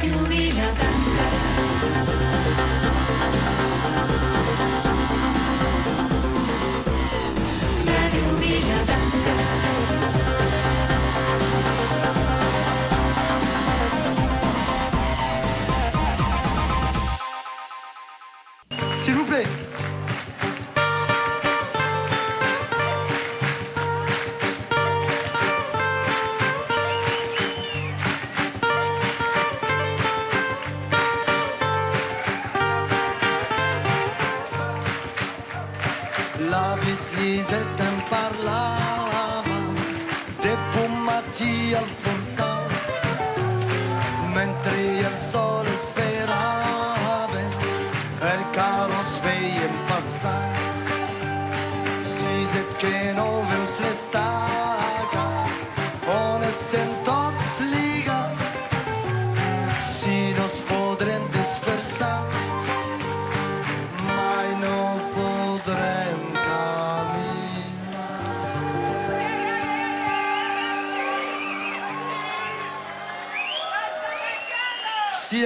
Ràdio Vilafranca. Ràdio Vilafranca. S'il vous plaît. La visita en parlava de bon matí al portal, mentre el sol esperava el carro es veiem passar. Si et que no veus l'estaca on estem tots lligats, si no es podrem dispersar, mai no podrem caminar. Si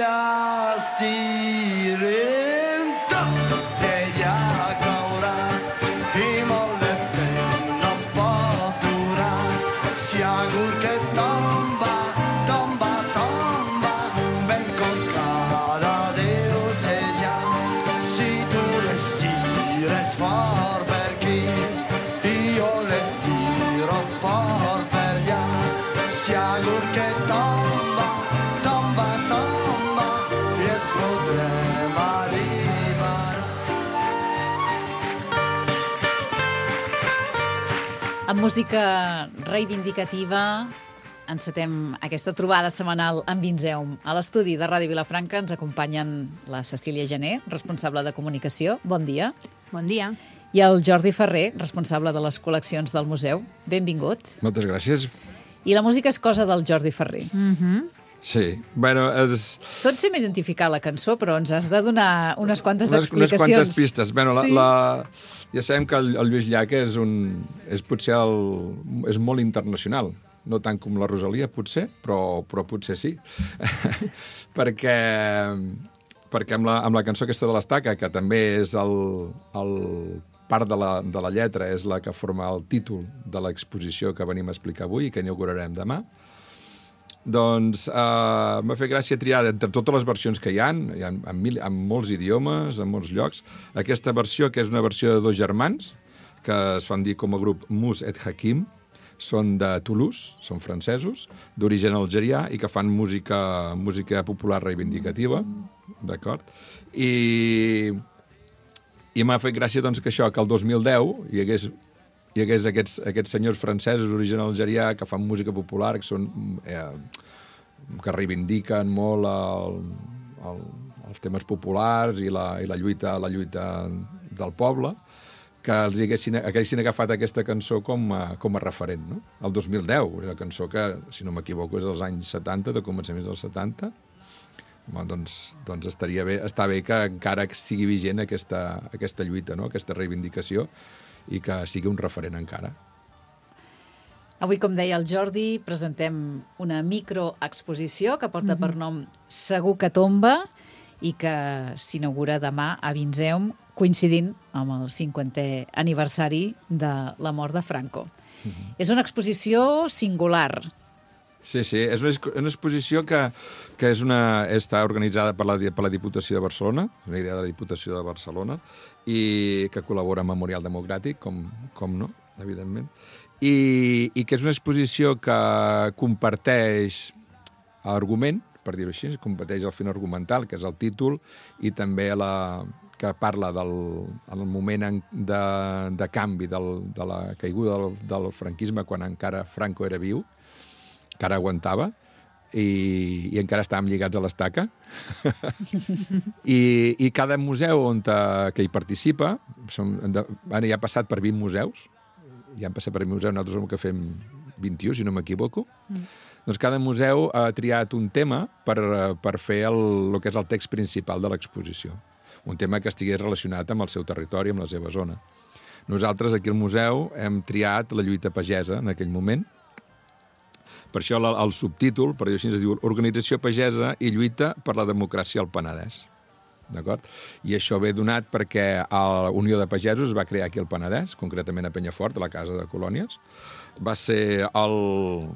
estirem tots, ella caurà i molt de temps no pot durar. Si agur que tomba, tomba, tomba, ben colcada Déu ella. Si tu l'estires fort per aquí i jo l'estiro fort per allà. Si agur que tomba, tomba, tomba, i es podrem arribar. Amb música reivindicativa encetem aquesta trobada setmanal amb Vinzeum. A l'estudi de Ràdio Vilafranca ens acompanyen la Cecília Gené, responsable de comunicació. Bon dia. Bon dia. I el Jordi Ferrer, responsable de les col·leccions del museu. Benvingut. Moltes gràcies. I la música és cosa del Jordi Ferrer. Sí, bueno, és... Tots hem identificat la cançó, però ens has de donar unes quantes unes explicacions. quantes pistes. Bueno, Sí. ja sabem que el Lluís Llach és potser és molt internacional. No tant com la Rosalia, potser, però potser sí. perquè amb la cançó aquesta de l'Estaca, que també és el part de la lletra, és la que forma el títol de l'exposició que venim a explicar avui i que inaugurarem demà, doncs m'ha fet gràcia triar entre totes les versions que hi ha en molts idiomes, en molts llocs, aquesta versió, que és una versió de dos germans, que es fan dir com a grup Mus et Hakim, són de Toulouse, són francesos, d'origen algerià i que fan música popular reivindicativa, d'acord? I m'ha fet gràcia doncs, que això, que el 2010 hi hagués aquests senyors francesos d'origen algerià que fan música popular, que reivindiquen molt els temes populars i la lluita del poble, que haguessin agafat aquesta cançó com a referent, no? El 2010, una cançó que, si no m'equivoco, és dels anys 70, de començaments dels 70. Bueno, doncs està bé que encara sigui vigent aquesta lluita, no? Aquesta reivindicació, i que sigui un referent encara. Avui, com deia el Jordi, presentem una microexposició que porta per nom Segur que tomba i que s'inaugura demà a Vinzeum, coincidint amb el 50è aniversari de la mort de Franco. És una exposició singular. Sí, és una exposició que està organitzada per la Diputació de Barcelona, una idea de la Diputació de Barcelona, i que col·labora amb Memorial Democràtic, com no, evidentment, i que és una exposició que comparteix argument, per dir-ho així, comparteix el fin argumental, que és el títol, i també que parla del moment de canvi, de la caiguda del franquisme, quan encara Franco era viu, encara aguantava, i encara estàvem lligats a l'estaca. I cada museu que hi participa, ja ha passat per 20 museus, nosaltres som que fem 21, si no m'equivoco, doncs cada museu ha triat un tema per fer el que és el text principal de l'exposició. Un tema que estigués relacionat amb el seu territori, amb la seva zona. Nosaltres, aquí al museu, hem triat la lluita pagesa en aquell moment, Per això el subtítol, per dir-ho així, es diu Organització Pagesa i lluita per la democràcia al Penedès. D'acord? I això ve donat perquè la Unió de Pagesos es va crear aquí al Penedès, concretament a Penyafort, a la Casa de Colònies. Va ser el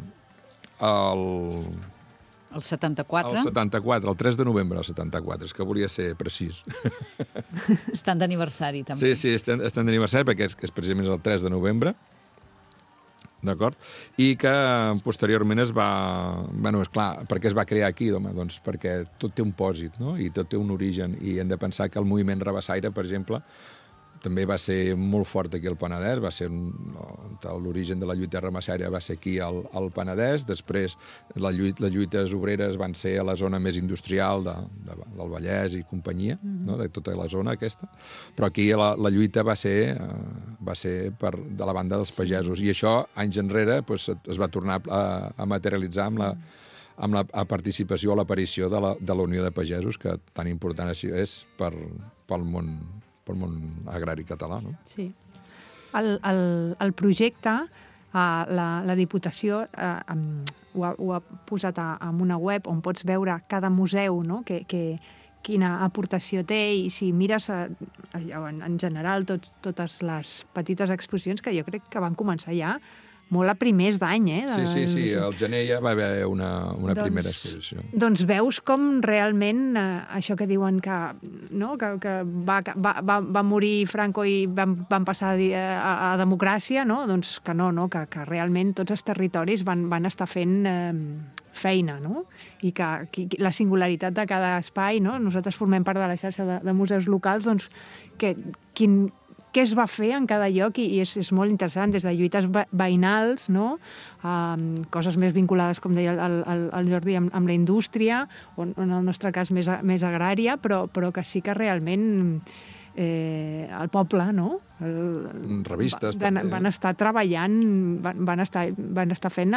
74. El 74, el 3 de novembre del 74, és que volia ser precís. Estan d'aniversari, també. Sí, estan d'aniversari perquè és precisament el 3 de novembre, d'acord? I que posteriorment es va... Bueno, esclar, per què es va crear aquí? Doncs perquè tot té un pòsit, no? I tot té un origen. I hem de pensar que el moviment rabassaire, per exemple, també va ser molt fort aquí al Penedès, va ser l'origen de la lluita rabassaire va ser aquí al Penedès, després les lluites obreres van ser a la zona més industrial del Vallès i companyia, no? De tota la zona aquesta, però aquí la lluita va ser de la banda dels pagesos, i això anys enrere doncs, es va tornar a materialitzar amb la participació o l'aparició de la Unió de Pagesos, que tan important és pel món agrari català, no? Sí. El projecte, la Diputació ho ha posat en una web on pots veure cada museu, no? Quina aportació té, i si mires en general totes les petites exposicions, que jo crec que van començar ja molt a primers d'any, Sí, al gener ja va haver una primera exposició. Doncs veus com realment això que diuen que va morir Franco i van passar a democràcia, no? Doncs que no, que realment tots els territoris van estar fent feina, no? I que la singularitat de cada espai, no? Nosaltres formem part de la xarxa de museus locals, doncs què es va fer en cada lloc, i és molt interessant, des de lluites veïnals, no? Coses més vinculades, com deia el Jordi, amb la indústria, o en el nostre cas més agrària, però que sí que realment el poble, no? Revistes, també. Van estar treballant, van estar fent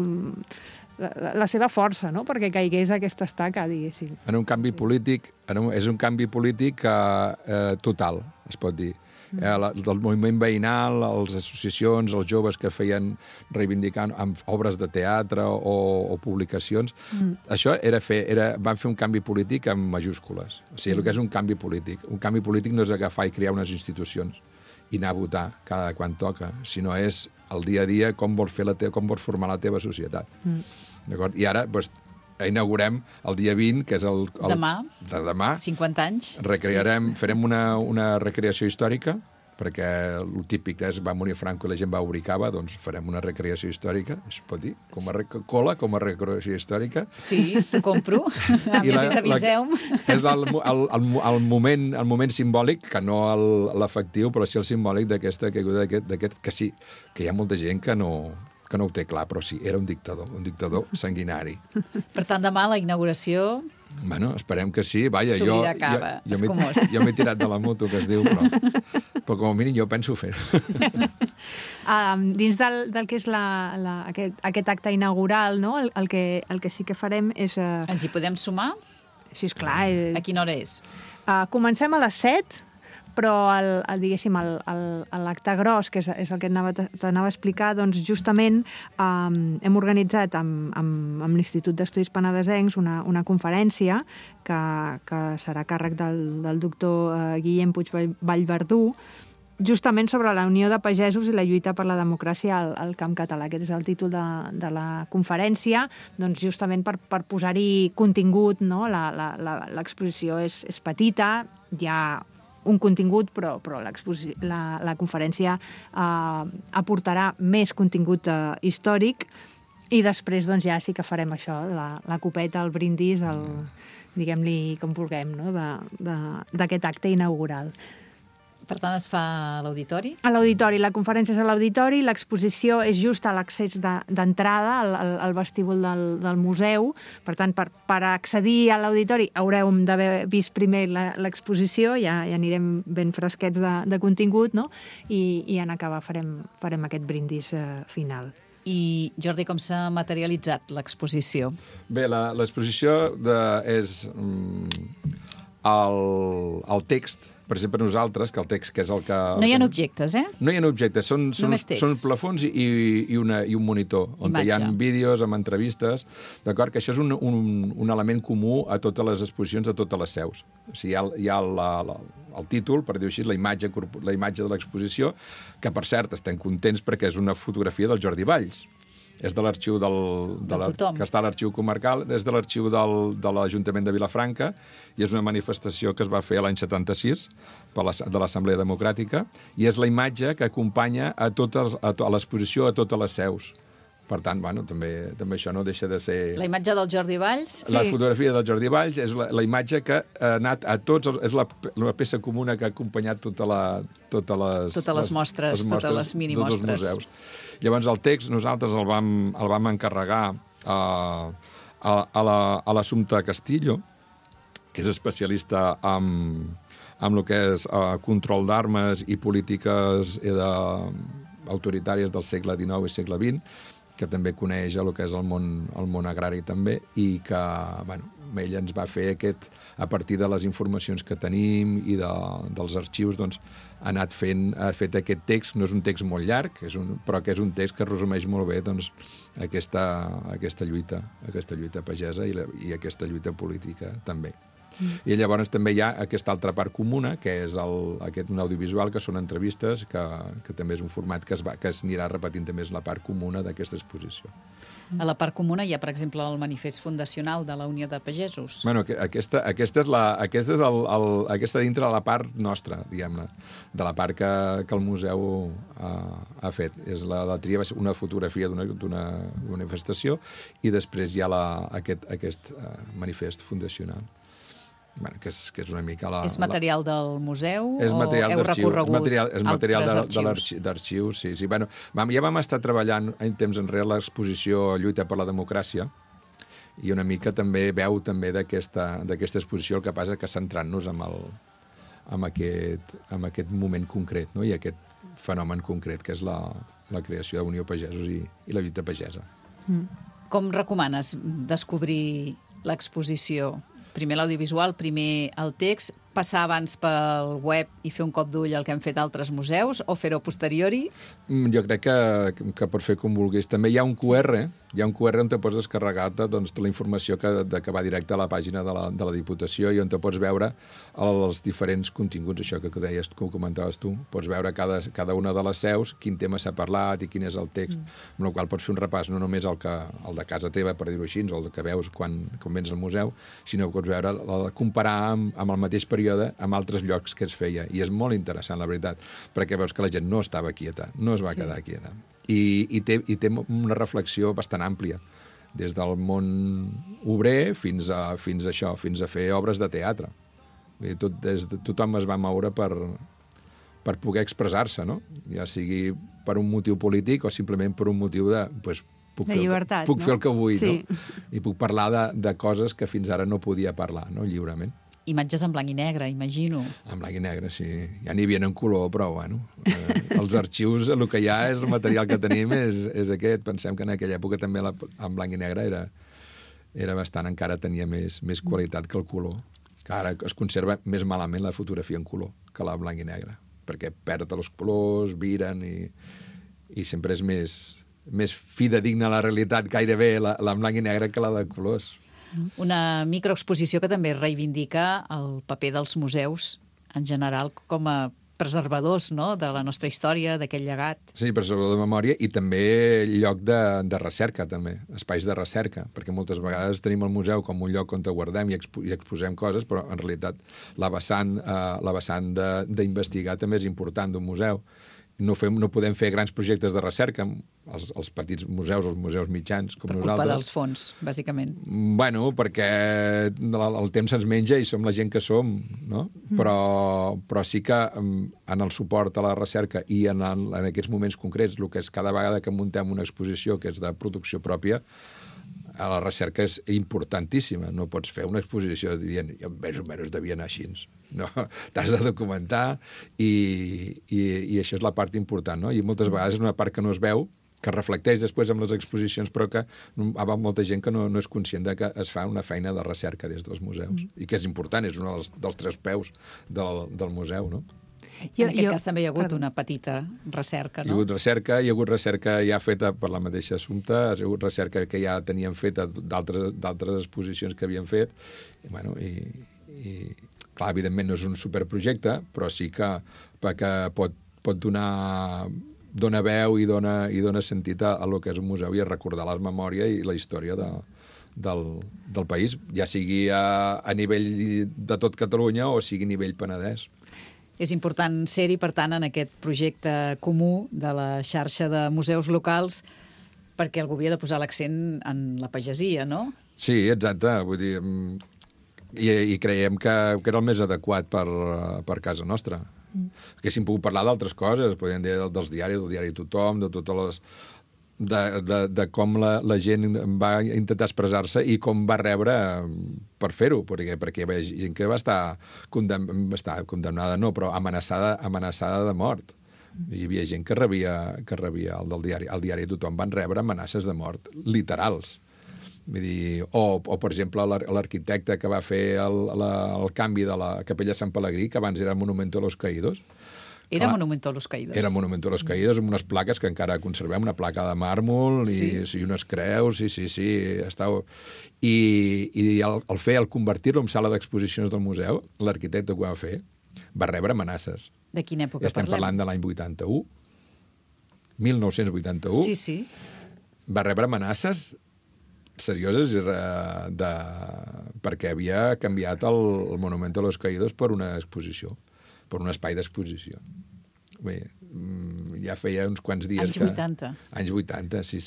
la seva força, no? Perquè caigués aquesta estaca, diguéssim. En un canvi polític, és un canvi polític total, es pot dir. Del moviment veïnal, les associacions, els joves que feien reivindicant amb obres de teatre o publicacions. Això van fer un canvi polític amb majúscules. O sigui, el que és un canvi polític. Un canvi polític no és agafar i crear unes institucions i anar a votar cada quan toca, sinó és el dia a dia com vols formar la teva societat. D'acord? I ara, doncs, inaugurem el dia 20, que és demà. 50 anys. Farem una recreació històrica, perquè el típic és va morir Franco i la gent va obrir cava, doncs farem una recreació històrica, es pot dir, com a recreació històrica. Sí, t'ho compro. A més, és a Vinzeum. És el moment simbòlic, que no l'efectiu, però sí el simbòlic d'aquesta caiguda, que sí, que hi ha molta gent que no ho té clar, però sí, era un dictador sanguinari. Per tant, demà la inauguració... Bueno, esperem que sí. Vaja, s'obrirà cava, escumós. Jo m'he tirat de la moto, que es diu, però com a mínim jo penso fer-ho. Dins del que és aquest acte inaugural, no? El que sí que farem és... Ens hi podem sumar? Sí, esclar. A quina hora és? Comencem a les 7, però diguéssim, l'acte gros, que és el que t'anava a explicar, doncs justament hem organitzat amb l'Institut d'Estudis Penedesencs una conferència que serà a càrrec del doctor Guillem Puig Vallverdú, justament sobre la Unió de Pagesos i la lluita per la democràcia al camp català. Aquest és el títol de la conferència, doncs justament per posar-hi contingut, no? L'exposició és petita, hi ha un contingut, però la conferència aportarà més contingut històric, i després doncs, ja sí que farem això, la copeta, el brindis, diguem-li com vulguem, no? D'aquest acte inaugural. Per tant, es fa a l'auditori? A l'auditori. La conferència és a l'auditori, l'exposició és just a l'accés d'entrada al vestíbul del museu. Per tant, per accedir a l'auditori haureu d'haver vist primer l'exposició, ja anirem ben fresquets de contingut, no? I en acabar farem aquest brindis final. I, Jordi, com s'ha materialitzat l'exposició? Bé, l'exposició és... el text, per exemple, nosaltres, que el text, que és el que... No hi ha objectes, eh? No hi ha objectes, són plafons i un monitor, on hi ha vídeos amb entrevistes, d'acord? Que això és un element comú a totes les exposicions de totes les seus. O sigui, hi ha el títol, per dir-ho així, la imatge de l'exposició, que, per cert, estem contents perquè és una fotografia del Jordi Valls. És de l'arxiu que està a l'arxiu comarcal, és de l'arxiu de l'Ajuntament de Vilafranca, i és una manifestació que es va fer l'any 76 de l'Assemblea Democràtica, i és la imatge que acompanya a l'exposició a totes les seus. Per tant, bueno, també això no deixa de ser... La imatge del Jordi Valls? La fotografia del Jordi Valls és la imatge que ha anat a tots... És la peça comuna que ha acompanyat totes les mostres, totes les minimostres. Llavors, el text nosaltres el vam encarregar a l'Assumpta Castillo, que és especialista en el que és control d'armes i polítiques autoritàries del segle XIX i segle XX, que també coneix el que és el món agrari també, i que, bueno, ell ens va fer a partir de les informacions que tenim i dels arxius, doncs, ha fet aquest text, no és un text molt llarg, però que és un text que resumeix molt bé, doncs, aquesta lluita pagesa i aquesta lluita política també. I llavors també hi ha aquesta altra part comuna, que és un audiovisual, que són entrevistes, que també és un format que s'anirà repetint també és la part comuna d'aquesta exposició. A la part comuna hi ha, per exemple, el manifest fundacional de la Unió de Pagesos. Bueno, aquesta dintre de la part nostra, diguem-ne, de la part que el museu ha fet. La tria va ser una fotografia d'una manifestació i després hi ha aquest manifest fundacional. Bueno, que és una mica És material del museu o heu recorregut és material altres d'arxius? Sí. Bueno, ja vam estar treballant en temps enrere l'exposició Lluita per la Democràcia i una mica també veu també d'aquesta exposició, el que passa que centrant-nos en aquest moment concret, no? I aquest fenomen concret que és la creació d'Unió Pagesos i la lluita pagesa. Com recomanes descobrir l'exposició? Primer l'audiovisual, primer el text, passar abans pel web i fer un cop d'ull al que han fet altres museus o fer-ho a posteriori? Jo crec que pots fer com vulguis. També hi ha un QR on te pots descarregar-te doncs, la informació que va directe a la pàgina de la Diputació i on te pots veure els diferents continguts, això que deies, que ho comentaves tu. Pots veure cada una de les seus, quin tema s'ha parlat i quin és el text, amb el qual pots fer un repàs, no només el de casa teva, per dir-ho així, o el que veus quan vens al museu, sinó que pots veure, comparar amb el mateix període amb altres llocs que es feia. I és molt interessant, la veritat, perquè veus que la gent no estava quieta, no es va quedar quieta. I té una reflexió bastant àmplia, des del món obrer fins a fer obres de teatre. Tothom es va moure per poder expressar-se, no? Ja sigui per un motiu polític o simplement per un motiu de llibertat, puc fer el que vull, no? I puc parlar de coses que fins ara no podia parlar, no? Lliurement. Imatges en blanc i negre, imagino. En blanc i negre, sí. Ja n'hi havia en color, però, bueno, els arxius, el que hi ha és el material que tenim és aquest. Pensem que en aquella època també en blanc i negre era bastant, encara tenia més qualitat que el color. Que ara es conserva més malament la fotografia en color que la blanc i negre, perquè perd els colors, viren i sempre és més fidedigna la realitat gairebé la blanc i negre que la de colors. Una microexposició que també reivindica el paper dels museus en general com a preservadors, no?, de la nostra història, d'aquest llegat. Sí, preservador de memòria i també lloc de recerca, també, espais de recerca, perquè moltes vegades tenim el museu com un lloc on guardem i exposem coses, però en realitat la vessant d'investigar també és important d'un museu. No podem fer grans projectes de recerca, els petits museus, els museus mitjans, com nosaltres. Per culpa dels fons, bàsicament. Bueno, perquè el temps se'ns menja i som la gent que som, no? Però sí que en el suport a la recerca i en aquests moments concrets, el que és cada vegada que muntem una exposició que és de producció pròpia, la recerca és importantíssima. No pots fer una exposició dient més o menys devia anar així. No, t'has de documentar i això és la part important, no? I moltes vegades és una part que no es veu que reflecteix després amb les exposicions, però que hi ha molta gent que no és conscient de que es fa una feina de recerca des dels museus, i que és important, és un dels 3 peus del museu, no? En aquest cas també hi ha hagut una petita recerca, no? Hi ha hagut recerca ja feta per la mateixa Assumpta, hi ha hagut recerca que ja tenien feta d'altres exposicions que havien fet, i clar, evidentment no és un superprojecte, però sí que pot dona veu i dona sentit a lo que és un museu i a recordar la memòria i la història del país, ja sigui a nivell de tot Catalunya o sigui a nivell Penedès. És important ser-hi, per tant, en aquest projecte comú de la xarxa de museus locals, perquè algú havia de posar l'accent en la pagesia, no? Sí, exacte. Vull dir, i creiem que era el més adequat per casa nostra. Haguéssim pogut parlar d'altres coses, podríem dir dels diaris, del diari Tothom, de totes les... de com la gent va intentar expressar-se i com va rebre per fer-ho, perquè hi havia gent que va estar condemnada, no, però amenaçada de mort. Hi havia gent que rebia el del diari. Al diari Tothom van rebre amenaces de mort literals. Vull dir, o per exemple, l'arquitecte que va fer el canvi de la capella Sant Pelegrí, que abans era Monumento a los Caídos. Era Monumento a los Caídos. Era Monumento a los Caídos, amb unes plaques que encara conservem, una placa de màrmol i unes creus, sí. I al convertir-lo en sala d'exposicions del museu, l'arquitecte que ho va fer va rebre amenaces. De quina època Estem parlant de l'any 81, 1981. Sí. Va rebre amenaces serioses perquè havia canviat el Monumento a los Caídos per una exposició, per un espai d'exposició. Bé, ja feia uns quants dies Anys 80. Anys 80, sí.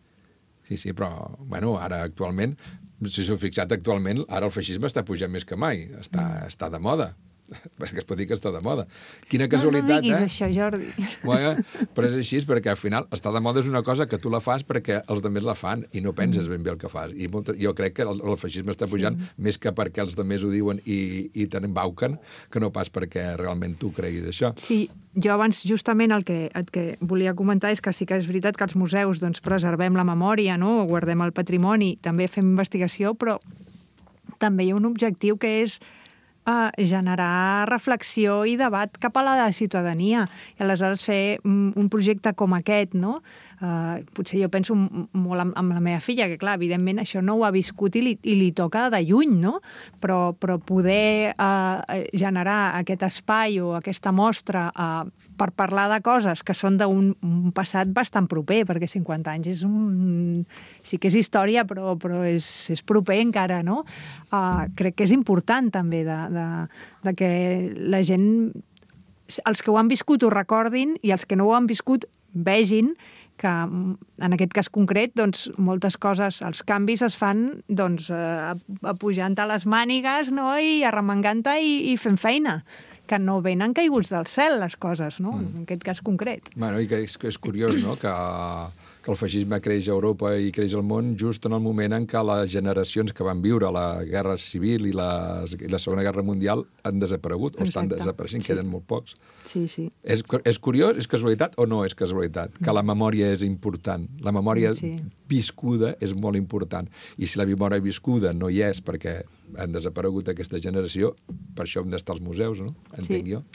Sí, però, bueno, ara actualment, si s'ho fixat actualment, ara el feixisme està pujant més que mai. Està de moda. Perquè es pot dir que està de moda. Quina casualitat, No diguis això, Jordi. Bueno, però és així, perquè al final està de moda és una cosa que tu la fas perquè els altres la fan i no penses ben bé el que fas. I jo crec que el feixisme està pujant més que perquè els altres ho diuen i te n'embauquen, que no pas perquè realment tu creguis això. Sí, jo abans justament el que volia comentar és que sí que és veritat que els museus doncs, preservem la memòria, no? Guardem el patrimoni, també fem investigació, però també hi ha un objectiu que és generar reflexió i debat cap a la ciutadania. I aleshores fer un projecte com aquest, no? Potser jo penso molt amb la meva filla, que clar, evidentment això no ho ha viscut i li toca de lluny, no? Però poder generar aquest espai o aquesta mostra per parlar de coses que són d'un passat bastant proper, perquè 50 anys sí que és història, però és proper encara, no? Crec que és important també de que la gent, els que ho han viscut ho recordin i els que no ho han viscut vegin que en aquest cas concret doncs, moltes coses, els canvis es fan doncs, apujant-te les mànigues, no? I arremangant-te i fent feina, que no venen caiguts del cel les coses, no? En aquest cas concret. Bueno, i que és curiós, no?, que el feixisme creix a Europa i creix al món just en el moment en què les generacions que van viure la Guerra Civil i la Segona Guerra Mundial han desaparegut, o estan desapareixent, queden molt pocs. Sí. És curiós, és casualitat o no és casualitat? Que la memòria és important. La memòria viscuda és molt important. I si la memòria viscuda no hi és perquè han desaparegut aquesta generació, per això hem d'estar als museus, no? Entenc jo.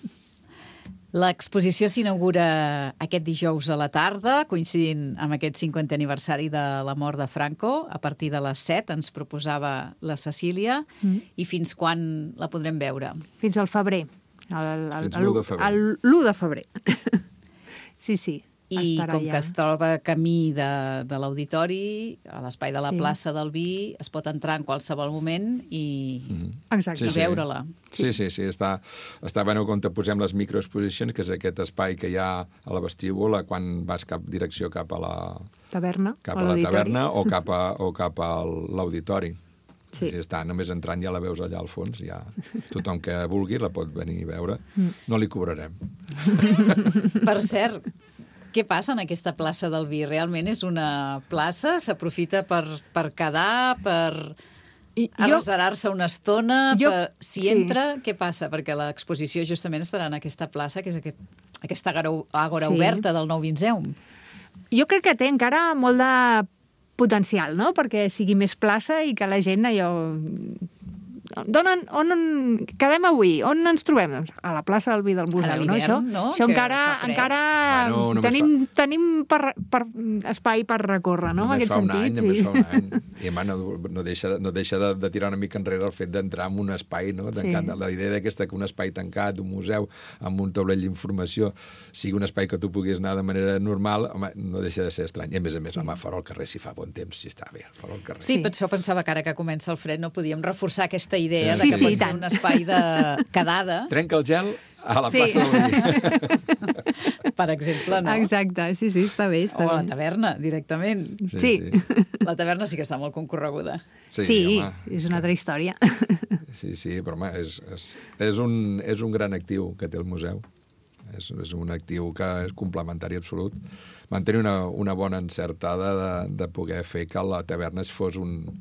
L'exposició s'inaugura aquest dijous a la tarda, coincidint amb aquest 50è aniversari de la mort de Franco. A partir de les 7 ens proposava la Cecília. I fins quan la podrem veure? Fins al febrer. Fins l'1 de febrer. L'1 de febrer. Sí. I com que es troba camí de l'auditori, a l'espai de la plaça del Vi, es pot entrar en qualsevol moment i veure-la. Sí. Està bueno quan te posem les microexposicions, que és aquest espai que hi ha a la vestíbula quan vas direcció cap a la taverna, o cap a l'auditori. Sí. Està només entrant, ja la veus allà al fons. Ja. Tothom que vulgui la pot venir a veure. No li cobrarem. Per cert, què passa en aquesta plaça del Vi? Realment és una plaça? S'aprofita per quedar, per arreserar-se una estona? Si entra, què passa? Perquè l'exposició justament estarà en aquesta plaça, que és aquesta àgora oberta del Nou Vinceum. Jo crec que té encara molt de potencial, no?, perquè sigui més plaça i que la gent allò... On quedem avui? On ens trobem? A la plaça del Vi del Museu, A no? l'hivern, no? Això Que encara Bueno, tenim espai per recórrer, no?, en aquest sentit. Només fa un any. I, home, no deixa de tirar una mica enrere el fet d'entrar en un espai, no? Tancat. La idea d'aquesta que un espai tancat, un museu, amb un taulell d'informació, sigui un espai que tu puguis anar de manera normal, home, no deixa de ser estrany. I, a més, home, fora al carrer, si fa bon temps, si està bé, fora al carrer. Sí, per això pensava que ara que comença el fred no podíem reforçar aquesta idea de Sí, que sí, pot ser tant. un espai de quedada, Trenca el gel a la Sí. plaça del Vi. per exemple, no? Exacte, sí, està bé, O està a la bé. taverna, directament. Sí. La taverna sí que està molt concorreguda. Sí, home. és una altra història. Sí, però home, és un gran actiu que té el museu. És un actiu que és complementari absolut. Van tenir una bona encertada de poder fer que la taverna fos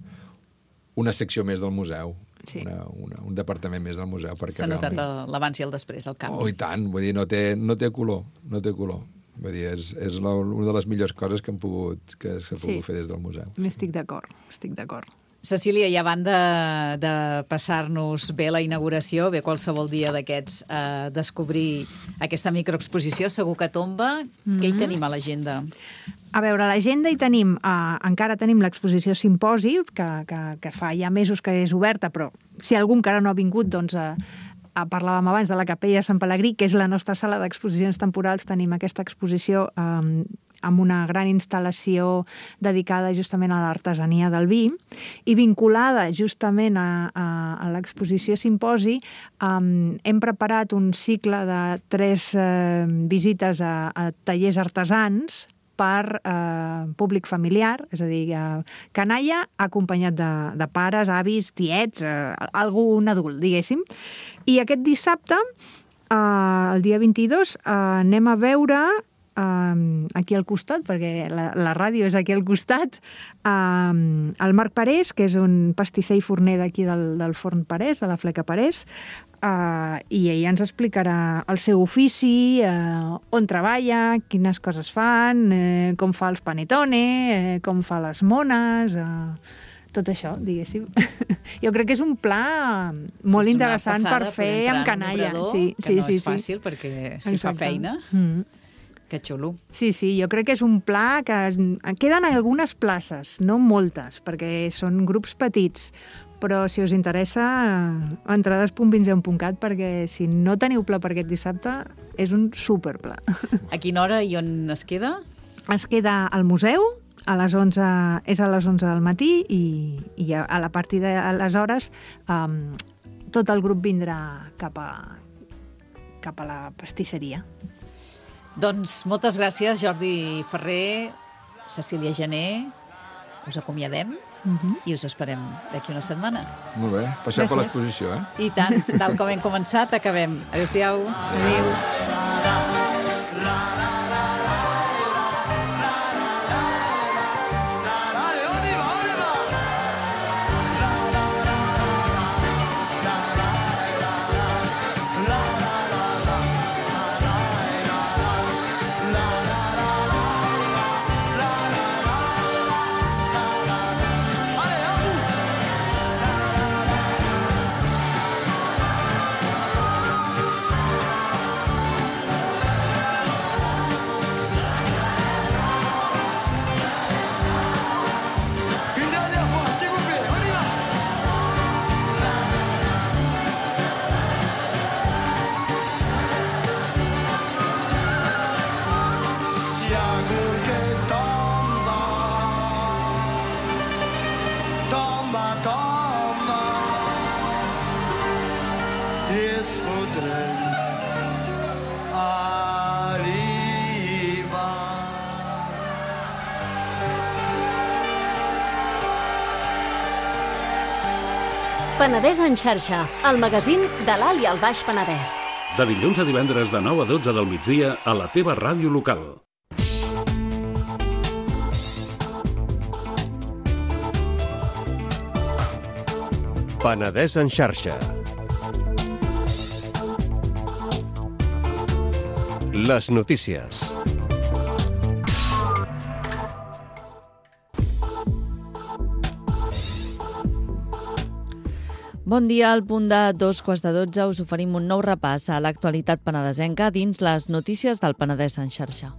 una secció més del museu, Sí. un departament més del museu. S'ha notat l'abans i el després, el canvi. Oh, i tant, vull dir, no té color, no té color. Vull dir, és una de les millors coses que s'ha pogut fer des del museu. Estic d'acord. Cecília, i a banda de passar-nos bé la inauguració, bé qualsevol dia d'aquests, descobrir aquesta microexposició, segur que tomba. Què hi tenim a l'agenda? A veure, a l'agenda hi tenim, encara tenim l'exposició Simposi, que fa ja mesos que és oberta, però si algú encara no ha vingut, doncs parlàvem abans de la Capella Sant Pelegrí, que és la nostra sala d'exposicions temporals. Tenim aquesta exposició amb una gran instal·lació dedicada justament a l'artesania del vi, i vinculada justament a l'exposició Simposi, hem preparat un cicle de 3 visites a tallers artesans per públic familiar, és a dir, canalla acompanyat de pares, avis, tiets, algun adult, diguéssim. I aquest dissabte, el dia 22, anem a veure aquí al costat, perquè la ràdio és aquí al costat, el Marc Parés, que és un pastisser i forner d'aquí del Forn Parés, de la Fleca Parés, i ell ens explicarà el seu ofici, on treballa, quines coses fan, com fa els panetone, com fa les mones, tot això, diguéssim. Jo crec que és un pla molt interessant per fer amb canalla. Sí, que no és fàcil, perquè s'hi fa feina. Que xulo. Sí, jo crec que és un pla que queden algunes places, no moltes, perquè són grups petits, però si us interessa, entrades.vinzeu.cat, perquè si no teniu pla per aquest dissabte, és un superpla. A quina hora i on es queda? Es queda al museu, és a les 11 del matí, i a la partir d'aleshores tot el grup vindrà cap a la pastisseria. Doncs moltes gràcies, Jordi Ferrer, Cecília Gené. Us acomiadem i us esperem d'aquí una setmana. Molt bé, passeu per l'exposició, I tant, tal com hem començat, acabem. Adéu-siau. Adéu. Penedès en xarxa, el magazín de l'Alt i el Baix Penedès. De dilluns a divendres de 9 a 12 del migdia a la teva ràdio local. Penedès en xarxa. Les notícies. Bon dia, al punt de 2:15 us oferim un nou repàs a l'actualitat penedesenca dins les notícies del Penedès en xarxa.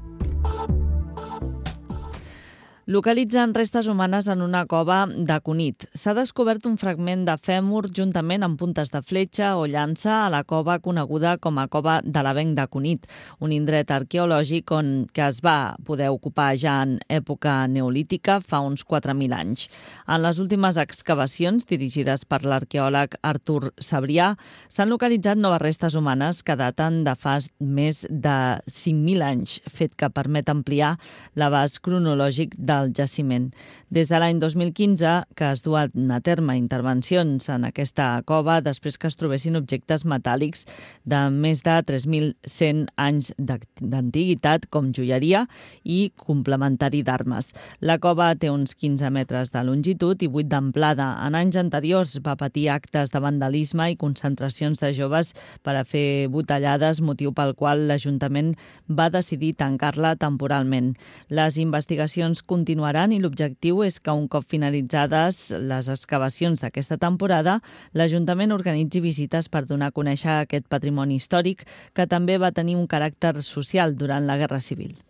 Localitzen restes humanes en una cova de Cunit. S'ha descobert un fragment de fèmur juntament amb puntes de fletxa o llança a la cova coneguda com a Cova de l'Avenc de Cunit, un indret arqueològic que es va poder ocupar ja en època neolítica fa uns 4.000 anys. En les últimes excavacions, dirigides per l'arqueòleg Artur Sabrià, s'han localitzat noves restes humanes que daten de fa més de 5.000 anys, fet que permet ampliar l'abast cronològic del jaciment. Des de l'any 2015, que es duen a terme intervencions en aquesta cova després que es trobessin objectes metàl·lics de més de 3.100 anys d'antiguitat, com joieria i complementari d'armes. La cova té uns 15 metres de longitud i 8 d'amplada. En anys anteriors va patir actes de vandalisme i concentracions de joves per a fer botellades, motiu pel qual l'Ajuntament va decidir tancar-la temporalment. Les investigacions continuaran i l'objectiu és que un cop finalitzades les excavacions d'aquesta temporada, l'Ajuntament organitzi visites per donar a conèixer aquest patrimoni històric que també va tenir un caràcter social durant la Guerra Civil.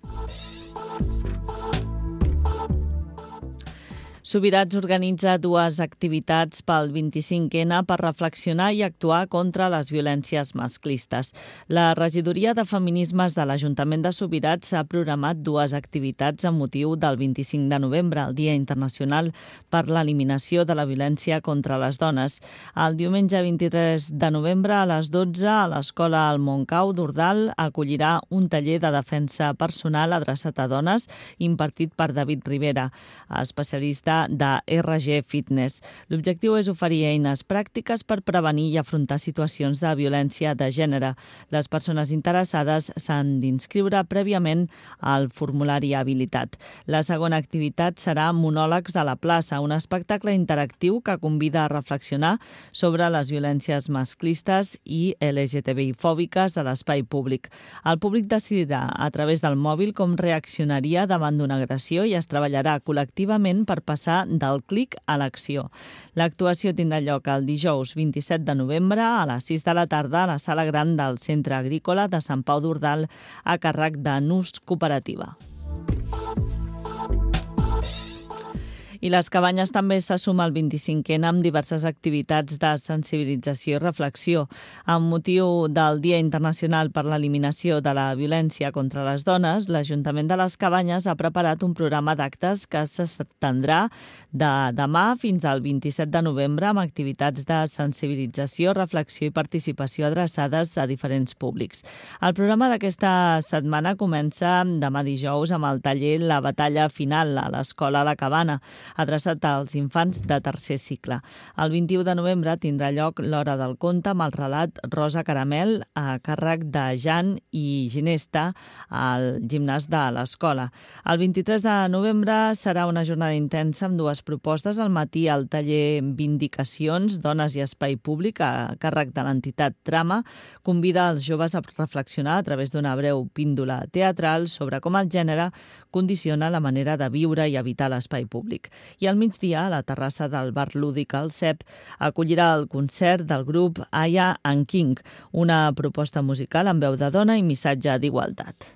Subirats organitza 2 activitats pel 25N per reflexionar i actuar contra les violències masclistes. La Regidoria de Feminismes de l'Ajuntament de Subirats ha programat 2 activitats amb motiu del 25 de novembre, el Dia Internacional per l'Eliminació de la Violència contra les Dones. El diumenge 23 de novembre a les 12 a l'Escola al Montcau d'Ordal acollirà un taller de defensa personal adreçat a dones impartit per David Rivera, especialista de RG Fitness. L'objectiu és oferir eines pràctiques per prevenir i afrontar situacions de violència de gènere. Les persones interessades s'han d'inscriure prèviament al formulari habilitat. La segona activitat serà Monòlegs a la plaça, un espectacle interactiu que convida a reflexionar sobre les violències masclistes i LGTBI-fòbiques a l'espai públic. El públic decidirà a través del mòbil com reaccionaria davant d'una agressió i es treballarà col·lectivament per passar del clic a l'acció. L'actuació tindrà lloc el dijous 27 de novembre a les 6 de la tarda a la sala gran del Centre Agrícola de Sant Pau d'Ordal a càrrec de Nus Cooperativa. I les Cabanyes també se suma al 25N amb diverses activitats de sensibilització i reflexió. Amb motiu del Dia Internacional per l'Eliminació de la Violència contra les Dones, l'Ajuntament de les Cabanyes ha preparat un programa d'actes que s'estendrà de demà fins al 27 de novembre amb activitats de sensibilització, reflexió i participació adreçades a diferents públics. El programa d'aquesta setmana comença demà dijous amb el taller La Batalla Final a l'Escola a la Cabana, adreçat als infants de tercer cicle. El 21 de novembre tindrà lloc l'Hora del Conte amb el relat Rosa Caramel a càrrec de Jan i Ginesta al gimnàs de l'escola. El 23 de novembre serà una jornada intensa amb 2 propostes. Al matí el taller Vindicacions, Dones i Espai Públic a càrrec de l'entitat Trama convida els joves a reflexionar a través d'una breu píndola teatral sobre com el gènere condiciona la manera de viure i evitar l'espai públic. I al migdia, a la terrassa del bar lúdic El Cep, acollirà el concert del grup Aya and King, una proposta musical amb veu de dona i missatge d'igualtat.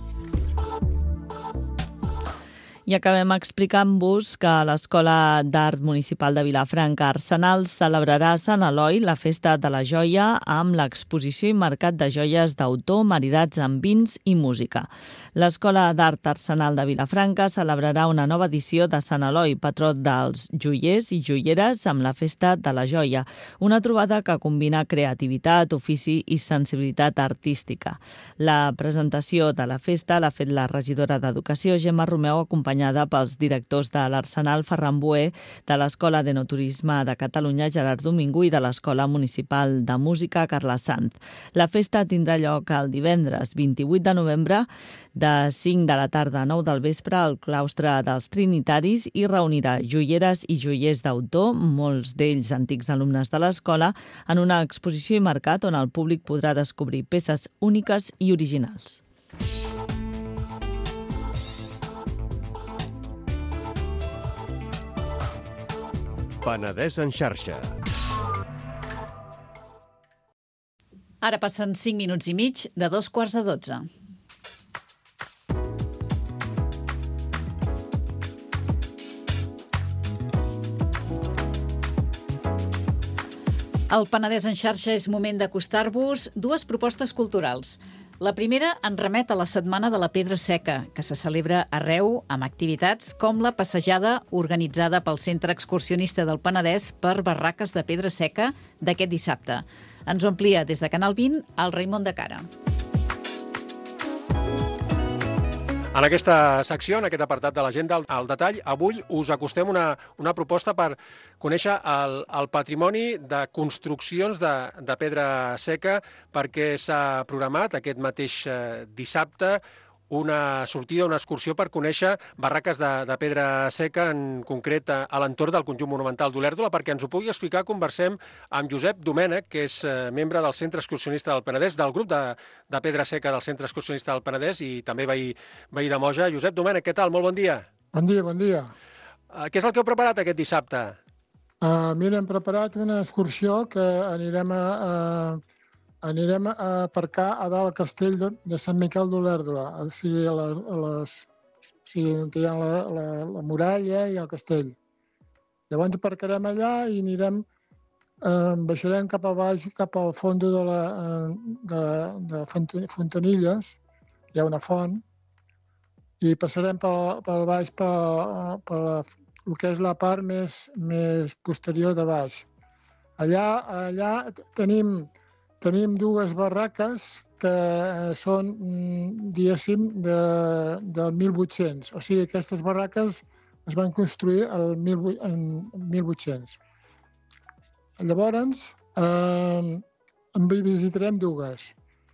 I acabem explicant-vos que l'Escola d'Art Municipal de Vilafranca Arsenal celebrarà a Sant Eloi la Festa de la Joia amb l'exposició i mercat de joies d'autor maridats amb vins i música. L'Escola d'Art Arsenal de Vilafranca celebrarà una nova edició de Sant Eloi, patró dels joiers i joieres, amb la Festa de la Joia, una trobada que combina creativitat, ofici i sensibilitat artística. La presentació de la festa l'ha fet la regidora d'Educació, Gemma Romeu, acompanyada pels directors de l'Arsenal Ferran Boé, de l'Escola d'Enoturisme de Catalunya Gerard Domingo i de l'Escola Municipal de Música Carla Sanz. La festa tindrà lloc el divendres 28 de novembre de 5 de la tarda a 9 del vespre al claustre dels Trinitaris i reunirà joieres i joiers d'autor, molts d'ells antics alumnes de l'escola, en una exposició i mercat on el públic podrà descobrir peces úniques i originals. Penedès en xarxa. Ara passen 5 minuts i mig de 2:15. Al Penedès en xarxa és moment d'acostar-vos dues propostes culturals. La primera en remet a la Setmana de la Pedra Seca, que se celebra arreu amb activitats com la passejada organitzada pel Centre Excursionista del Penedès per Barraques de Pedra Seca d'aquest dissabte. Ens ho amplia des de Canal 20 el Raimon de Cara. En aquesta secció, en aquest apartat de l'agenda al detall, avui us acostem una proposta per conèixer el patrimoni de construccions de pedra seca, perquè s'ha programat aquest mateix dissabte una sortida, una excursió per conèixer barraques de pedra seca, en concret a l'entorn del conjunt monumental d'Olèrdola. Perquè ens ho pugui explicar, conversem amb Josep Domènech, que és membre del Centre Excursionista del Penedès, del grup de pedra seca del Centre Excursionista del Penedès i també veí de Moja. Josep Domènech, què tal? Molt bon dia. Bon dia, bon dia. Què és el que heu preparat aquest dissabte? Mira, hem preparat una excursió que anirem a aparcar a dalt al castell de Sant Miquel d'Olèrdola, o sigui, on hi ha la muralla i el castell. Llavors aparcarem allà i baixarem cap a baix, cap al fons de Fontanilles, hi ha una font, i passarem pel baix, per el que és la part més posterior de baix. Allà tenim dues barraques que són, diguéssim, del 1800. O sigui, aquestes barraques es van construir en 1800. Llavors, en visitarem dues.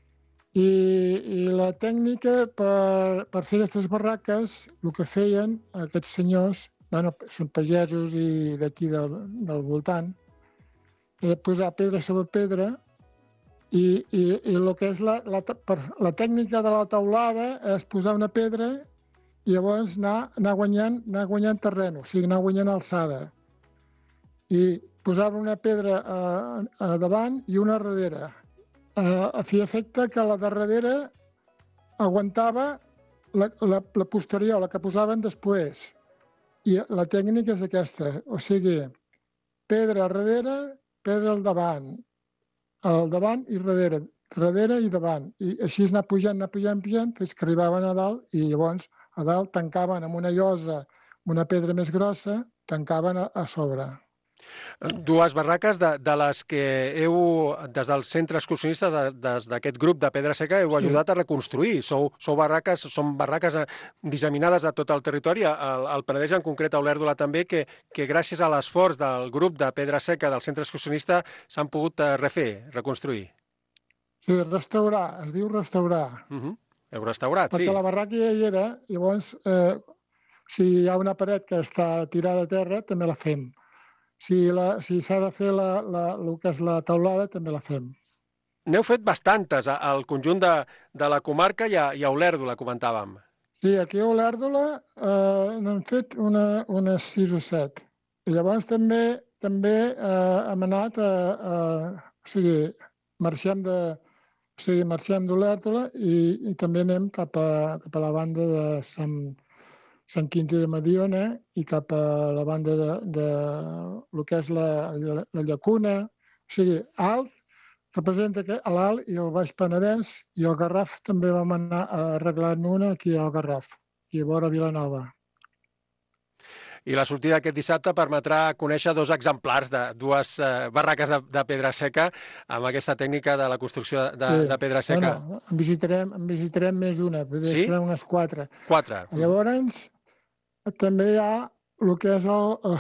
I la tècnica per fer aquestes barraques, el que feien aquests senyors, són pagesos i d'aquí del voltant, era posar pedra sobre pedra. I el que és la tècnica de la teulada és posar una pedra i llavors anar guanyant terreny, o sigui, anar guanyant alçada. I posava una pedra a davant i una a darrere, a fi efecte que la darrere aguantava la posterior, la que posaven després. I la tècnica és aquesta, o sigui, pedra a darrere, pedra al davant i darrere i davant. I així anar pujant, fins que arribaven a dalt i llavors a dalt tancaven amb una llosa, amb una pedra més grossa, tancaven a sobre. Dues barraques de les que des del centre excursionista, des d'aquest grup de pedra seca, heu ajudat a reconstruir. Són barraques disseminades a tot el territori, al Penedès, en concret a Olèrdola també, que gràcies a l'esforç del grup de pedra seca del centre excursionista s'han pogut reconstruir. Sí, restaurar, es diu restaurar. Heu restaurat, sí. Perquè la barraca ja hi era, llavors, si hi ha una paret que està tirada a terra, també la fem. Si s'ha de fer el que és la teulada, també la fem. N'heu fet bastantes al conjunt de la comarca i a Olèrdola, comentàvem. Sí, aquí a Olèrdola n'hem fet unes 6 o 7. I llavors també hem anat o sigui, marxem d'Olèrdola i també anem cap a la banda de Sant Quintí de Mediona i cap a la banda de el que és la Llacuna. O sigui, Alt representa l'Alt i el Baix Penedès, i el Garraf també vam anar arreglant una aquí al Garraf, i a vora Vilanova. I la sortida aquest dissabte permetrà conèixer 2 exemplars de dues barraques de pedra seca amb aquesta tècnica de la construcció de pedra seca. No, en visitarem més d'una, potser seran unes 4. 4. Llavors, també hi ha el que és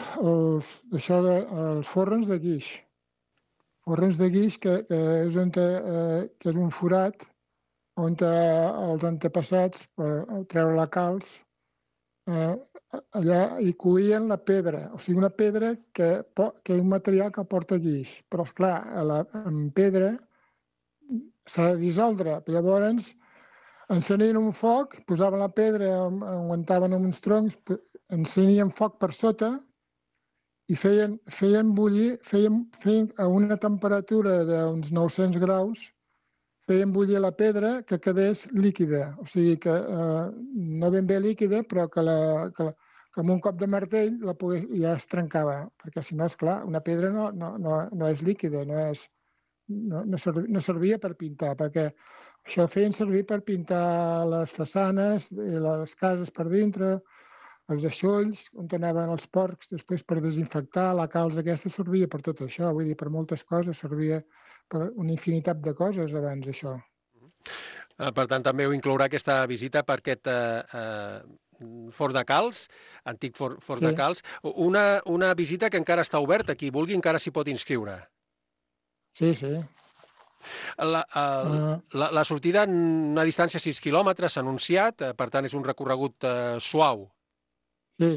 els forns de guix. Forns de guix, que és un forat on els antepassats, per treure la calç, allà hi coïen la pedra, o sigui, una pedra que és un material que porta guix. Però, esclar, en pedra s'ha de dissoldre. Llavors, encenien un foc, posaven la pedra, aguantaven uns troncs, encenien foc per sota i feien bullir, feien a una temperatura d'uns 900 graus, feien bullir la pedra que quedés líquida, o sigui que no ben bé líquida, però que amb un cop de martell ja es trencava, perquè si no, esclar, una pedra no és líquida, no servia per pintar, perquè això feien servir per pintar les façanes, les cases per dintre, els aixolls, on anaven els porcs, després per desinfectar, la calç aquesta servia per tot això, vull dir, per moltes coses, servia per una infinitat de coses abans d'això. Per tant, també ho inclourà aquesta visita per aquest Fort de Calç, antic Fort de Calç, una visita que encara està oberta, qui vulgui encara s'hi pot inscriure. Sí. La sortida en una distància de 6 quilòmetres s'ha anunciat, per tant és un recorregut suau. Sí,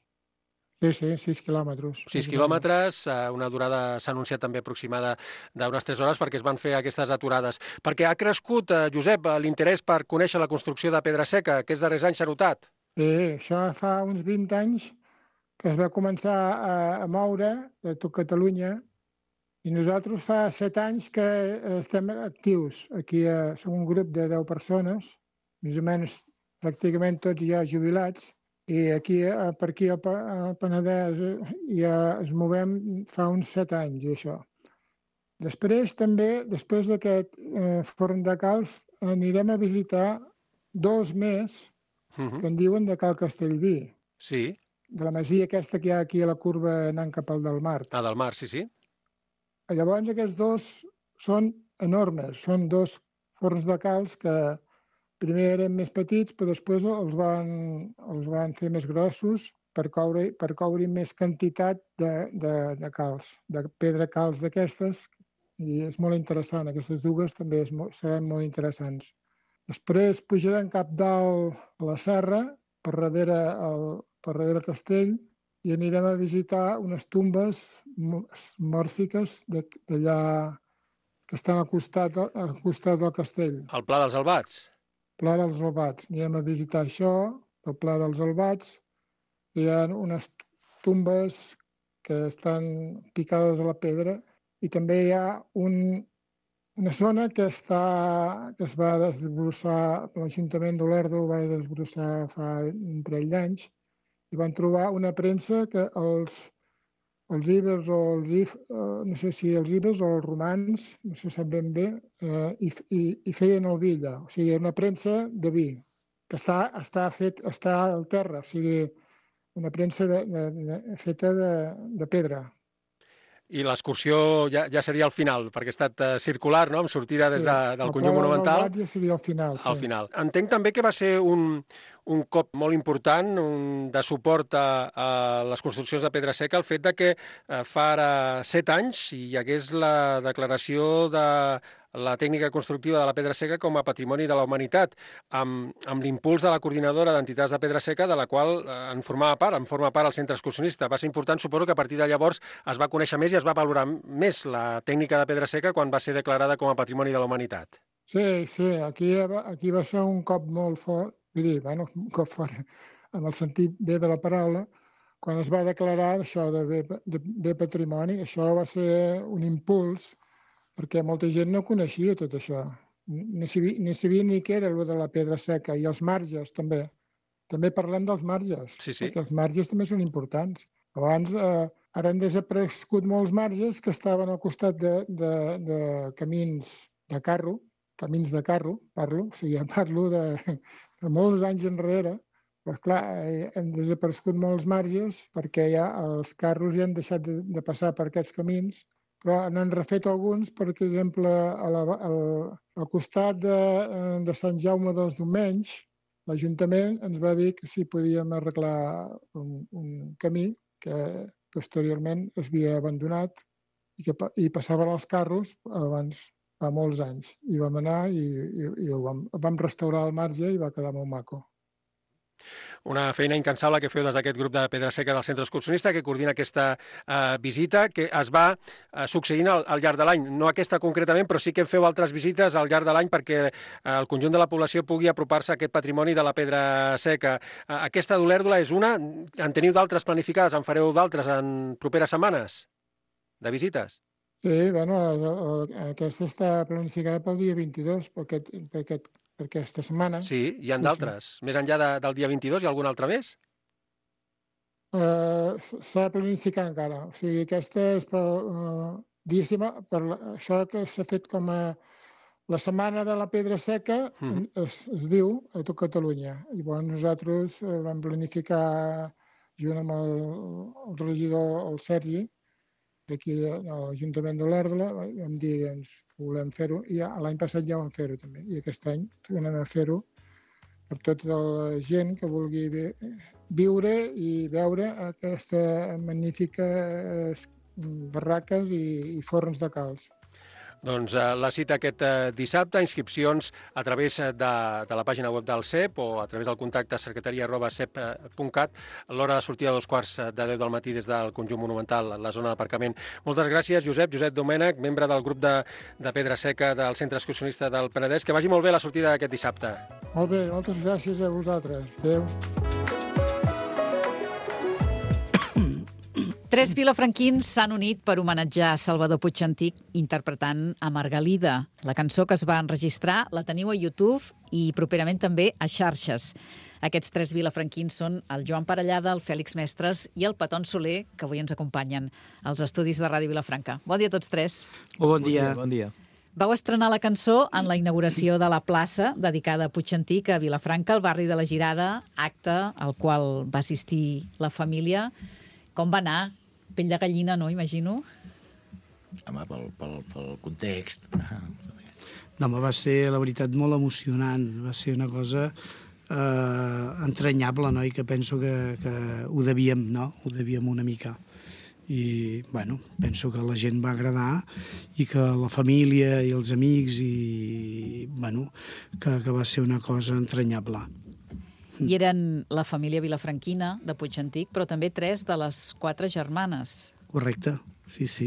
6 quilòmetres. 6 quilòmetres, una durada s'ha anunciat també aproximada d'unes 3 hores perquè es van fer aquestes aturades. Perquè ha crescut, Josep, l'interès per conèixer la construcció de Pedra Seca, aquests darrers anys s'ha notat? Sí, això fa uns 20 anys que es va començar a moure de tot Catalunya i nosaltres fa 7 anys que estem actius. Aquí som un grup de 10 persones, més o menys pràcticament tots ja jubilats, i per aquí al Penedès ja es movem fa uns 7 anys, això. Després també, després d'aquest Forn de Calç, anirem a visitar 2 més que en diuen de Cal Castellví. Sí. De la masia aquesta que hi ha aquí a la curva anant cap al del Mar. Del Mar, sí. Llavors aquests 2 són enormes, són 2 forns de calç que primer eren més petits, però després els van fer més grossos per coure més quantitat de calç, de pedra calç d'aquestes, i és molt interessant. Aquestes dues també seran molt interessants. Després pujarem cap dalt a la serra, per darrere el castell, i anirem a visitar unes tombes mòrfiques d'allà que estan al costat del castell. El Pla dels Albats? Pla dels Albats. Anirem a visitar això, el Pla dels Albats. Hi ha unes tombes que estan picades a la pedra i també hi ha una zona que es va desbrossar, l'Ajuntament d'Olèrdola ho va desbrossar fa un parell d'anys, i van trobar una premsa que els ibers no sé si els ibers o els romans, no se sap ben bé, i feien el vi allà. O sigui, una premsa de vi, que està al terra, o sigui, una premsa feta de pedra. I l'excursió ja seria al final, perquè ha estat circular, no?, amb sortida des del conjunt monumental. El Pla del Albat ja seria al final, sí. Al final. Entenc també que va ser un cop molt important de suport a les construccions de Pedra Seca el fet que fa ara 7 anys hi hagués la declaració de la tècnica constructiva de la Pedra Seca com a Patrimoni de la Humanitat, amb l'impuls de la coordinadora d'entitats de Pedra Seca, de la qual en forma part el centre excursionista. Va ser important, suposo que a partir de llavors es va conèixer més i es va valorar més la tècnica de Pedra Seca quan va ser declarada com a Patrimoni de la Humanitat. Sí, aquí va ser un cop molt fort, vull dir, un cop fort en el sentit bé de la paraula, quan es va declarar això de bé patrimoni. Això va ser un impuls perquè molta gent no coneixia tot això. No sabia ni què era el de la Pedra Seca, i els marges també. També parlem dels marges, perquè els marges també són importants. Abans, ara han desaparegut molts marges que estaven al costat de camins de carro, parlo, o sigui, parlo de molts anys enrere, però clar, han desaparegut molts marges perquè ja els carros ja han deixat de passar per aquests camins, però n'han refet alguns, per exemple, al costat de Sant Jaume dels Domenys, l'Ajuntament ens va dir que si podíem arreglar un camí que posteriorment es havia abandonat i passaven els carros abans, fa molts anys. I vam anar i vam restaurar el marge i va quedar molt maco. Una feina incansable que feu des d'aquest grup de Pedra Seca del Centre Excursionista que coordina aquesta visita que es va succeint al llarg de l'any. No aquesta concretament, però sí que feu altres visites al llarg de l'any perquè el conjunt de la població pugui apropar-se a aquest patrimoni de la Pedra Seca. Aquesta d'Olèrdola és una. En teniu d'altres planificades? En fareu d'altres en properes setmanes de visites? Sí, bueno, aquesta està planificada pel dia 22, per aquesta setmana. Sí, hi ha Sí. d'altres. Més enllà del dia 22, hi ha algun altre més? S'ha de planificar encara. O sigui, aquesta és diguéssim, això que s'ha fet com a la setmana de la pedra seca, es diu a tot Catalunya. Llavors nosaltres vam planificar, junt amb el regidor, el Sergi, d'aquí a l'Ajuntament d'Olèrdola, vam dir, doncs, volem fer-ho, i l'any passat ja vam fer-ho també, i aquest any tornem a fer-ho per tota la gent que vulgui viure i veure aquesta magnífica barraques i forns de calç. Doncs la cita aquest dissabte, inscripcions a través de la pàgina web del CEP o a través del contacte secretaria@cep.cat, a l'hora de sortir a 2:15 del matí des del conjunt monumental, la zona d'aparcament. Moltes gràcies, Josep Domènech, membre del grup de Pedra Seca del Centre Excursionista del Penedès. Que vagi molt bé la sortida d'aquest dissabte. Molt bé, moltes gràcies a vosaltres. Adéu. 3 vilafranquins s'han unit per homenatjar Salvador Puig Antich interpretant a Margalida. La cançó que es va enregistrar la teniu a YouTube i properament també a xarxes. Aquests 3 vilafranquins són el Joan Parellada, el Fèlix Mestres i el Peton Soler, que avui ens acompanyen als estudis de Ràdio Vilafranca. Bon dia a tots 3. Bon dia. Vau estrenar la cançó en la inauguració de la plaça dedicada a Puig Antich a Vilafranca, al barri de la Girada, acte al qual va assistir la família. Com va anar? Pell de gallina, no, imagino? Home, pel context. No, home, va ser, la veritat, molt emocionant. Va ser una cosa entranyable, no? I que penso que ho devíem, no? Ho devíem una mica. I, bueno, penso que la gent va agradar i que la família i els amics i, bueno, que va ser una cosa entranyable. I eren la família vilafranquina de Puig Antich, però també 3 de les 4 germanes. Correcte, sí.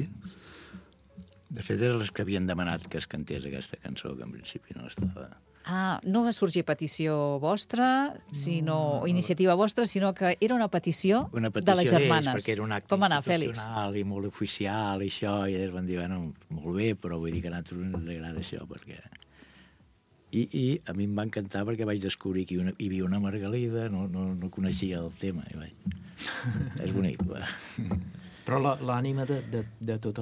De fet, eren les que havien demanat que es cantés aquesta cançó, que en principi no estava... Ah, no va sorgir petició vostra, iniciativa vostra, sinó que era una petició de les germanes. Perquè era un acte institucional i molt oficial i això, i ells van dir, bueno, molt bé, però vull dir que a nosaltres ens agrada això, perquè... I a mi em va encantar perquè vaig descobrir que hi havia una Margalida, no coneixia el tema. És bonic, va. Però l'ànima de tota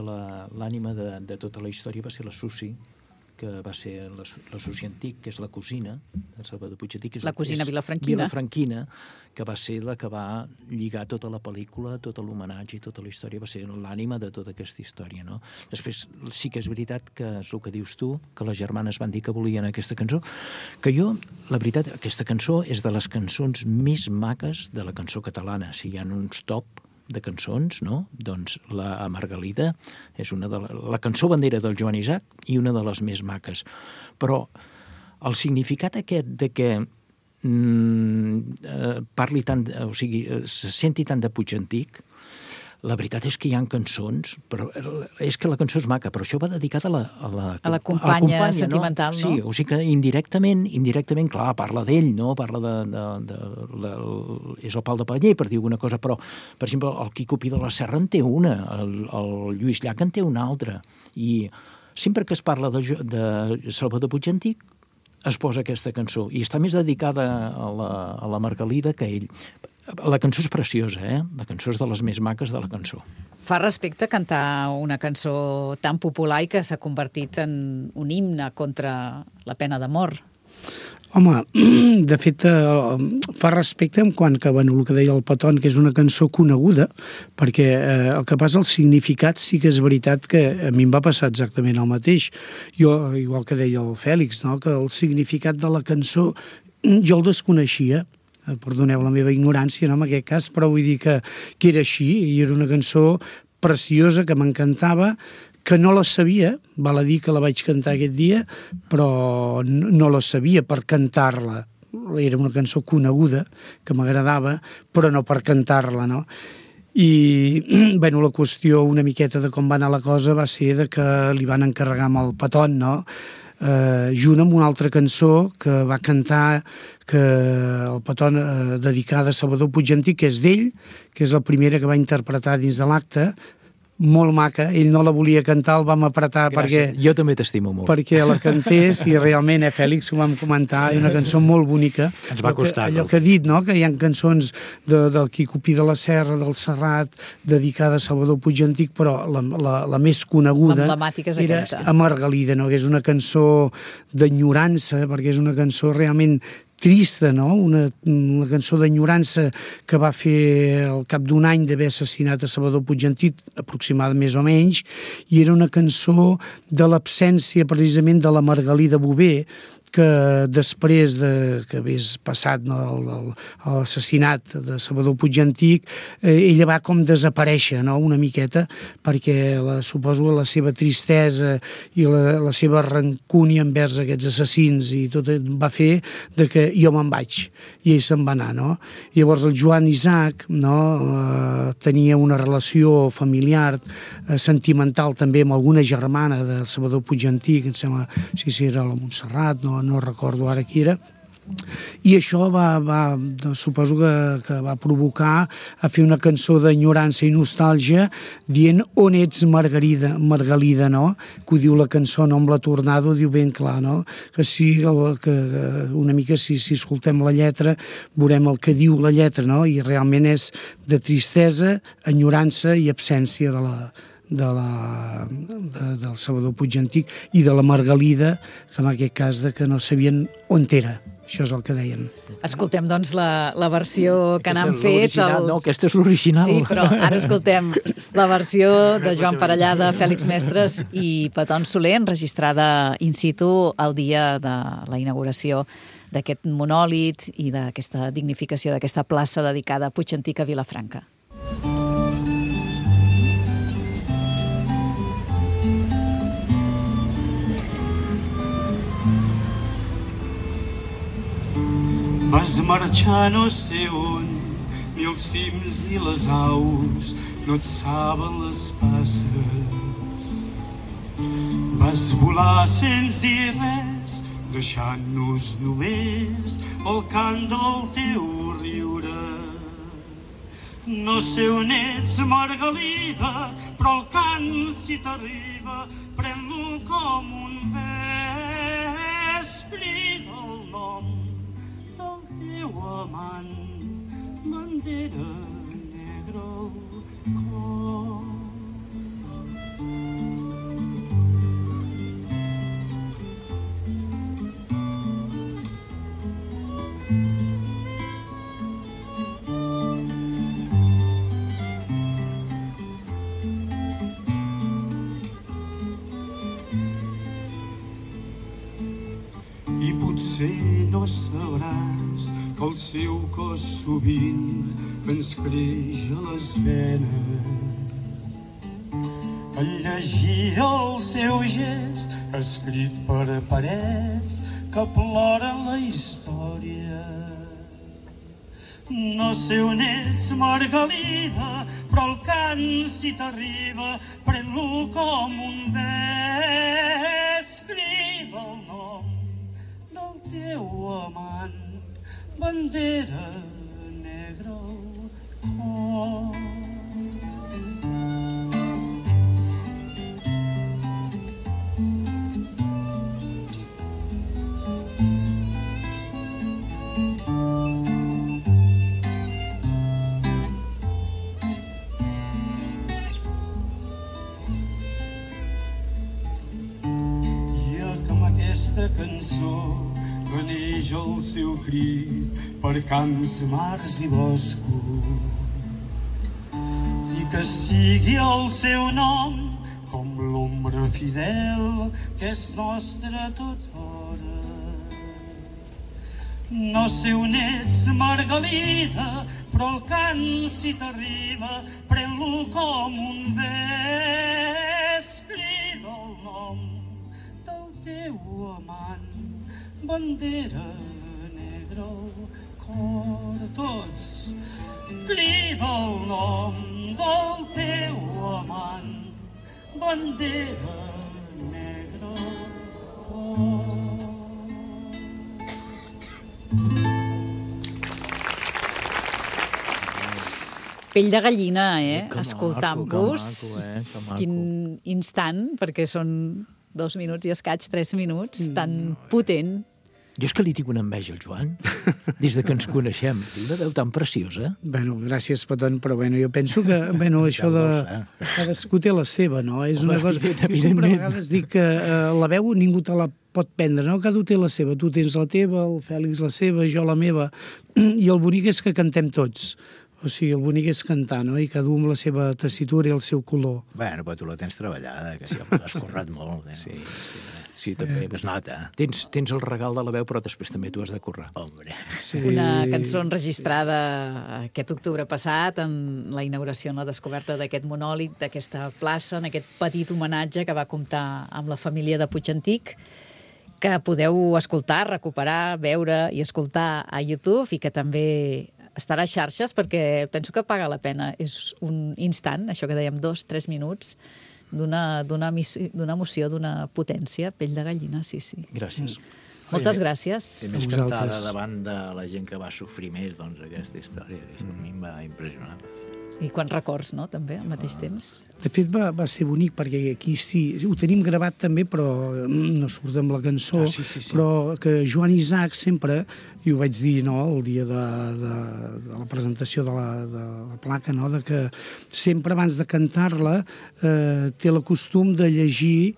la història va ser la Susi, que va ser la Susi Antich, que és la cosina de Salvador Puig Antich. La cosina vilafranquina. Que va ser la que va lligar tota la pel·lícula, tot l'homenatge i tota la història, va ser l'ànima de tota aquesta història, no? Després, sí que és veritat que és el que dius tu, que les germanes van dir que volien aquesta cançó, que jo, la veritat, aquesta cançó és de les cançons més maques de la cançó catalana. Si hi ha uns top de cançons, no? Doncs la Margalida és una de la cançó bandera del Joan Isaac i una de les més maques. Però el significat aquest de que parli tant, o sigui, se senti tant de Puig Antich, la veritat és que hi ha cançons, però és que la cançó és maca, però això va dedicat a la companya sentimental, no? Sí, o sigui que indirectament, clar, parla d'ell, no? Parla és el pal de paller, per dir alguna cosa, però, per exemple, el Quico Pi de la Serra en té una, el Lluís Llach en té una altra, i sempre que es parla de Salvador Puig Antich, es posa aquesta cançó, i està més dedicada a la Margalida que a ell. La cançó és preciosa, La cançó és de les més maques de la cançó. Fa respecte cantar una cançó tan popular i que s'ha convertit en un himne contra la pena de mort. Home, de fet, fa respecte en quant que, bueno, el que deia el Peton, que és una cançó coneguda, perquè el que passa, el significat sí que és veritat que a mi em va passar exactament el mateix. Jo, igual que deia el Fèlix, no?, que el significat de la cançó jo el desconeixia, perdoneu la meva ignorància, no, en aquest cas, però vull dir que era així, i era una cançó preciosa que m'encantava, que no la sabia, val a dir que la vaig cantar aquest dia, però no la sabia per cantar-la. Era una cançó coneguda, que m'agradava, però no per cantar-la, no? I, bueno, la qüestió una miqueta de com va anar la cosa va ser de que li van encarregar amb el Peton, no?, junt amb una altra cançó que va cantar que el Peton dedicada a Salvador Puig Antich, que és d'ell, que és la primera que va interpretar dins de l'acte, molt maca, ell no la volia cantar, el vam apretar perquè... Jo també t'estimo molt. Perquè la cantés i realment, Fèlix, ho vam comentar, és una cançó molt bonica. Ens va costar. Allò que ha dit, no?, que hi ha cançons del Quico Pi de la Serra, del Serrat, dedicada a Salvador Puigantic, però la més coneguda era a Margalida, no?, que és una cançó d'enyorança, perquè és una cançó realment trista, no?, una cançó d'enyorança que va fer al cap d'un any d'haver assassinat a Salvador Puigantic, aproximadament més o menys, i era una cançó de l'absència precisament de la Margalida Bové, que després que hagués passat l'assassinat de Salvador Puigantic, ella va com desaparèixer, no?, una miqueta, perquè suposo la seva tristesa i la seva rancúnia envers aquests assassins i tot va fer de que jo me'n vaig i ell se'n va anar, no? Llavors el Joan Isaac, no?, tenia una relació familiar, sentimental també amb alguna germana de Salvador Puigantic, em sembla, si era la Montserrat, no recordo ara qui era, i això suposo que va provocar a fer una cançó d'enyorança i nostàlgia dient on ets Margalida, no? Que ho diu la cançó Nom la Tornado, diu ben clar, no? Que una mica si escoltem la lletra veurem el que diu la lletra, no? I realment és de tristesa, enyorança i absència del Salvador Puigantic i de la Margalida, que en aquest cas que no sabien on era. Això és el que deien. Escoltem, doncs, la versió que n'han fet. No, aquesta és l'original. Sí, però ara escoltem la versió de Joan Parellada, Fèlix Mestres i Peton Soler, enregistrada in situ el dia de la inauguració d'aquest monòlit i d'aquesta dignificació d'aquesta plaça dedicada a Puigantic a Vilafranca. Vas marxar no sé on, ni els cims ni les aus, no et saben les passes. Vas volar sense dir res, deixant-nos només el cant del teu riure. No sé on ets, Margalida, però el cant si t'arriba, pren-lo com un vespre del nom del teu amant, bandera negra al cor. I potser no sabràs que el seu cos sovint ens creix a les venes. En llegir el seu gest escrit per parets que ploren la història. No sé on ets, Margalida, però el cant si t'arriba, pren-lo com un vespre del nom del teu amant, bandera negra al cor. Aquesta cançó veneix el seu crit per camps, mars i boscos, i que sigui el seu nom com l'ombra fidel que és nostra tothora. No sé on ets, Margalida, però el cant si t'arriba, pren-lo com un vespre del nom del teu amant, bandera negra al cor. Tots crida el nom del teu amant, bandera negra al cor. Pell de gallina, Que escoltant-vos. Que maco. Quin instant, perquè són 2 minuts i escaig, 3 minuts, tan potent. Jo és que li tinc una enveja al Joan, des de que ens coneixem. Ell la veu tan preciosa. Bueno, gràcies, Petón, però jo penso que això de... Cadascú té la seva, no? És una cosa... Jo sempre a vegades dic que la veu ningú te la pot prendre, no? Cada un té la seva. Tu tens la teva, el Fèlix la seva, jo la meva. I el bonic és que cantem tots. O sigui, el bonic és cantar, no? I cada un amb la seva tessitura i el seu color. Bueno, però tu la tens treballada, que sí, l'has currat molt. Sí, també. Es nota. Tens el regal de la veu, però després també tu has de currar. Hombre. Sí. Una cançó enregistrada aquest octubre passat en la inauguració, en la descoberta d'aquest monòlit, d'aquesta plaça, en aquest petit homenatge que va comptar amb la família de Puigantic, que podeu escoltar, recuperar, veure i escoltar a YouTube i que també estarà a xarxes perquè penso que paga la pena. És un instant, això que dèiem, 2-3 minuts, d'una emoció, d'una potència, pell de gallina, sí. Gràcies. Moltes gràcies. I més cantada davant de la gent que va sofrir més, doncs, aquesta història. A mi em va impressionar. I quants records, no?, també, al mateix temps. De fet, va ser bonic, perquè aquí sí, ho tenim gravat també, però no surt amb la cançó, però que Joan Isaac sempre, i ho vaig dir el dia de la presentació de la placa, de que sempre abans de cantar-la té el costum de llegir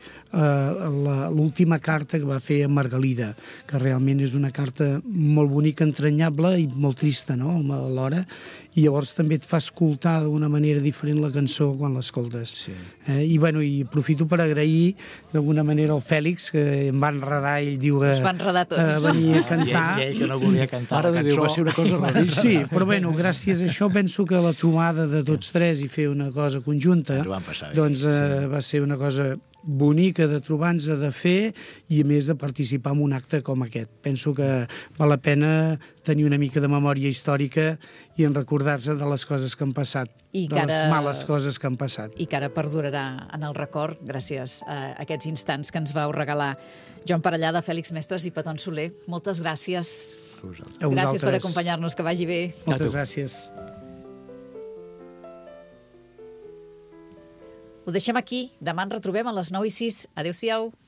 l'última carta que va fer a Margalida, que realment és una carta molt bonica, entranyable i molt trista, no?, alhora, i llavors també et fa escoltar d'una manera diferent la cançó quan l'escoltes. Sí. I aprofito per agrair d'alguna manera al Fèlix, que em va enredar, ell diu que... Us va enredar tots. Venir a cantar. I ell que no volia cantar la cançó. Va ser una cosa raríssima. Sí, però gràcies a això penso que la trobada de tots tres i fer una cosa conjunta, doncs va ser una cosa bonica de trobar-nos, de fer i a més de participar en un acte com aquest. Penso que val la pena tenir una mica de memòria històrica i en recordar-se de les coses que han passat, les males coses que han passat. I que ara perdurarà en el record gràcies a aquests instants que ens vau regalar Joan Parellada, Fèlix Mestres i Petón Soler. Moltes gràcies. Gràcies per acompanyar-nos, que vagi bé. Moltes gràcies. Ho deixem aquí. Demà ens retrobem a les 9:06. Adéu-siau.